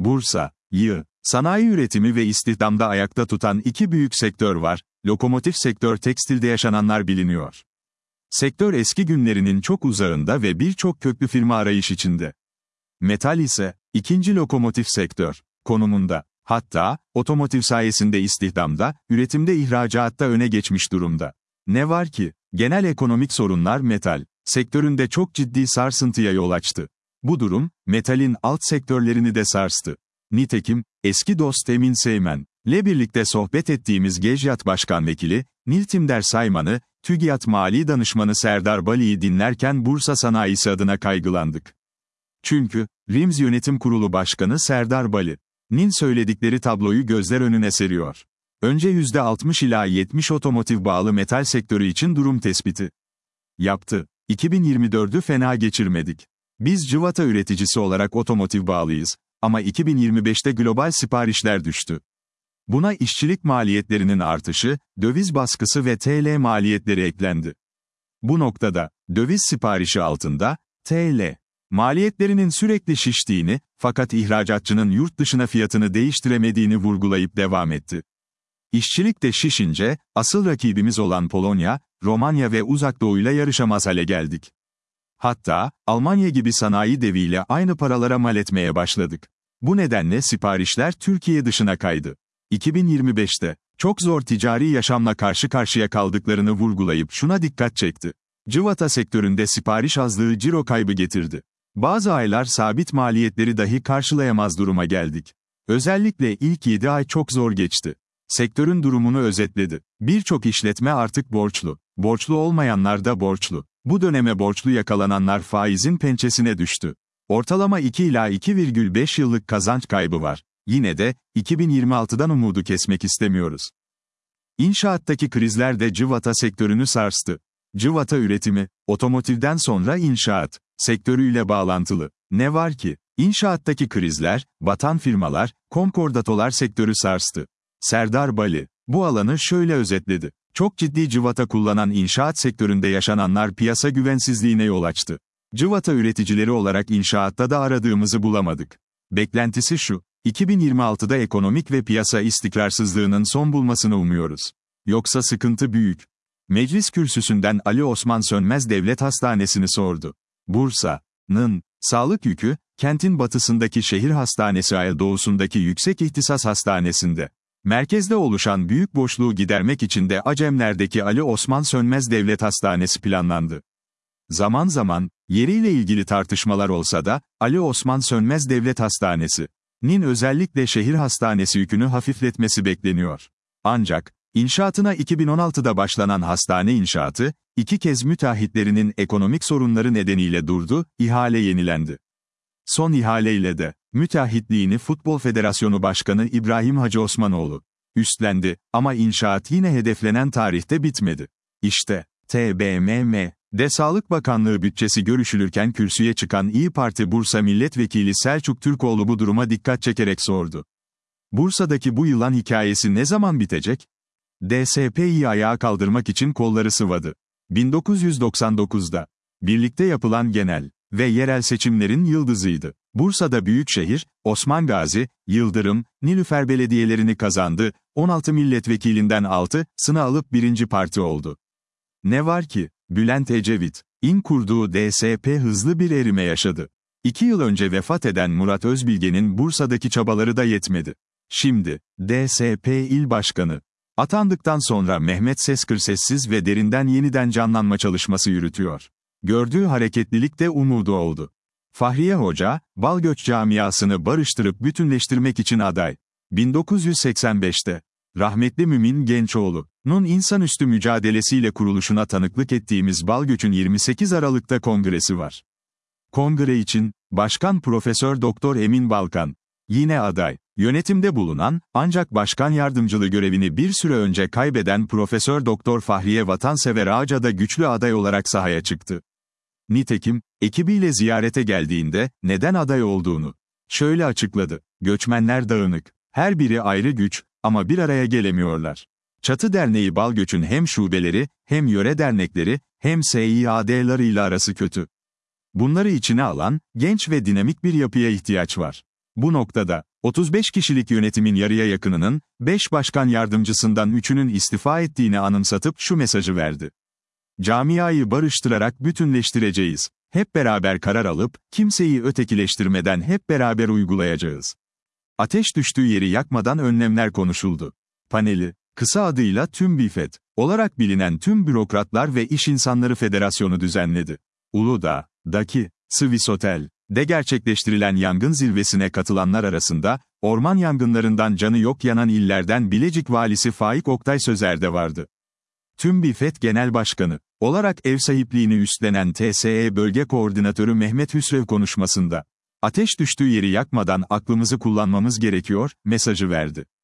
Bursa'yı, sanayi üretimi ve istihdamda ayakta tutan iki büyük sektör var, lokomotif sektör tekstilde yaşananlar biliniyor. Sektör eski günlerinin çok uzağında ve birçok köklü firma arayış içinde. Metal ise, ikinci lokomotif sektör konumunda. Hatta, otomotiv sayesinde istihdamda, üretimde ihracatta öne geçmiş durumda. Ne var ki, genel ekonomik sorunlar metal sektöründe çok ciddi sarsıntıya yol açtı. Bu durum, metalin alt sektörlerini de sarstı. Nitekim, eski dost Emin Seymen'le birlikte sohbet ettiğimiz Gejyat Başkan Vekili, Niltimder Sayman'ı, TÜGİAD Mali Danışmanı Serdar Bali'yi dinlerken Bursa sanayisi adına kaygılandık. Çünkü, RİMS Yönetim Kurulu Başkanı Serdar Bali'nin söyledikleri tabloyu gözler önüne seriyor. Önce %60 ila 70 otomotiv bağlı metal sektörü için durum tespiti yaptı. 2024'ü fena geçirmedik. Biz cıvata üreticisi olarak otomotiv bağlıyız. Ama 2025'te global siparişler düştü. Buna işçilik maliyetlerinin artışı, döviz baskısı ve TL maliyetleri eklendi. Bu noktada, döviz siparişi altında, TL maliyetlerinin sürekli şiştiğini, fakat ihracatçının yurt dışına fiyatını değiştiremediğini vurgulayıp devam etti. İşçilik de şişince, asıl rakibimiz olan Polonya, Romanya ve Uzak Doğu'yla yarışamaz hale geldik. Hatta, Almanya gibi sanayi deviyle aynı paralara mal etmeye başladık. Bu nedenle siparişler Türkiye dışına kaydı. 2025'te, çok zor ticari yaşamla karşı karşıya kaldıklarını vurgulayıp şuna dikkat çekti. Cıvata sektöründe sipariş azlığı ciro kaybı getirdi. Bazı aylar sabit maliyetleri dahi karşılayamaz duruma geldik. Özellikle ilk 7 ay çok zor geçti. Sektörün durumunu özetledi. Birçok işletme artık borçlu. Borçlu olmayanlar da borçlu. Bu döneme borçlu yakalananlar faizin pençesine düştü. Ortalama 2 ila 2,5 yıllık kazanç kaybı var. Yine de, 2026'dan umudu kesmek istemiyoruz. İnşaattaki krizler de cıvata sektörünü sarstı. Cıvata üretimi, otomotivden sonra inşaat sektörüyle bağlantılı. Ne var ki, inşaattaki krizler, batan firmalar, konkordatolar sektörü sarstı. Serdar Bali, bu alanı şöyle özetledi. Çok ciddi cıvata kullanan inşaat sektöründe yaşananlar piyasa güvensizliğine yol açtı. Cıvata üreticileri olarak inşaatta da aradığımızı bulamadık. Beklentisi şu, 2026'da ekonomik ve piyasa istikrarsızlığının son bulmasını umuyoruz. Yoksa sıkıntı büyük. Meclis kürsüsünden Ali Osman Sönmez Devlet Hastanesi'ni sordu. Bursa'nın sağlık yükü, kentin batısındaki şehir hastanesi ile doğusundaki yüksek ihtisas hastanesinde. Merkezde oluşan büyük boşluğu gidermek için de Acemler'deki Ali Osman Sönmez Devlet Hastanesi planlandı. Zaman zaman, yeriyle ilgili tartışmalar olsa da, Ali Osman Sönmez Devlet Hastanesi'nin özellikle şehir hastanesi yükünü hafifletmesi bekleniyor. Ancak, inşaatına 2016'da başlanan hastane inşaatı, 2 kez müteahhitlerinin ekonomik sorunları nedeniyle durdu, ihale yenilendi. Son ihaleyle de, müteahhitliğini Futbol Federasyonu Başkanı İbrahim Hacı Osmanoğlu üstlendi, ama inşaat yine hedeflenen tarihte bitmedi. İşte, TBMM'de Sağlık Bakanlığı bütçesi görüşülürken kürsüye çıkan İYİ Parti Bursa Milletvekili Selçuk Türkoğlu bu duruma dikkat çekerek sordu. Bursa'daki bu yılan hikayesi ne zaman bitecek? DSP'yi ayağa kaldırmak için kolları sıvadı. 1999'da, birlikte yapılan genel ve yerel seçimlerin yıldızıydı. Bursa'da Büyükşehir, Osman Gazi, Yıldırım, Nilüfer belediyelerini kazandı, 16 milletvekilinden 6'sını alıp birinci parti oldu. Ne var ki, Bülent Ecevit'in kurduğu DSP hızlı bir erime yaşadı. 2 yıl önce vefat eden Murat Özbilge'nin Bursa'daki çabaları da yetmedi. Şimdi, DSP İl Başkanı atandıktan sonra Mehmet Seskır sessiz ve derinden yeniden canlanma çalışması yürütüyor. Gördüğü hareketlilik de umudu oldu. Fahriye Hoca, Balgöç camiasını barıştırıp bütünleştirmek için aday. 1985'te, rahmetli Mümin Gençoğlu'nun insanüstü mücadelesiyle kuruluşuna tanıklık ettiğimiz Balgöç'ün 28 Aralık'ta kongresi var. Kongre için, Başkan Profesör Doktor Emin Balkan, yine aday. Yönetimde bulunan, ancak başkan yardımcılığı görevini bir süre önce kaybeden Profesör Doktor Fahriye Vatansever Ağca da güçlü aday olarak sahaya çıktı. Nitekim, ekibiyle ziyarete geldiğinde, neden aday olduğunu şöyle açıkladı. Göçmenler dağınık. Her biri ayrı güç, ama bir araya gelemiyorlar. Çatı Derneği Balgöç'ün hem şubeleri, hem yöre dernekleri, hem SİAD'larıyla arası kötü. Bunları içine alan, genç ve dinamik bir yapıya ihtiyaç var. Bu noktada, 35 kişilik yönetimin yarıya yakınının, 5 başkan yardımcısından 3'ünün istifa ettiğini anımsatıp şu mesajı verdi. Camiayı barıştırarak bütünleştireceğiz. Hep beraber karar alıp, kimseyi ötekileştirmeden hep beraber uygulayacağız. Ateş düştüğü yeri yakmadan önlemler konuşuldu. Paneli, kısa adıyla TÜMBİFED olarak bilinen Tüm Bürokratlar ve İş İnsanları Federasyonu düzenledi. Uludağ'daki Swiss Otel'de gerçekleştirilen yangın zirvesine katılanlar arasında, orman yangınlarından canı yok yanan illerden Bilecik Valisi Faik Oktay Sözer de vardı. TÜMBİFED Genel Başkanı olarak ev sahipliğini üstlenen TSE Bölge Koordinatörü Mehmet Hüsrev konuşmasında, ateş düştüğü yeri yakmadan aklımızı kullanmamız gerekiyor, mesajı verdi.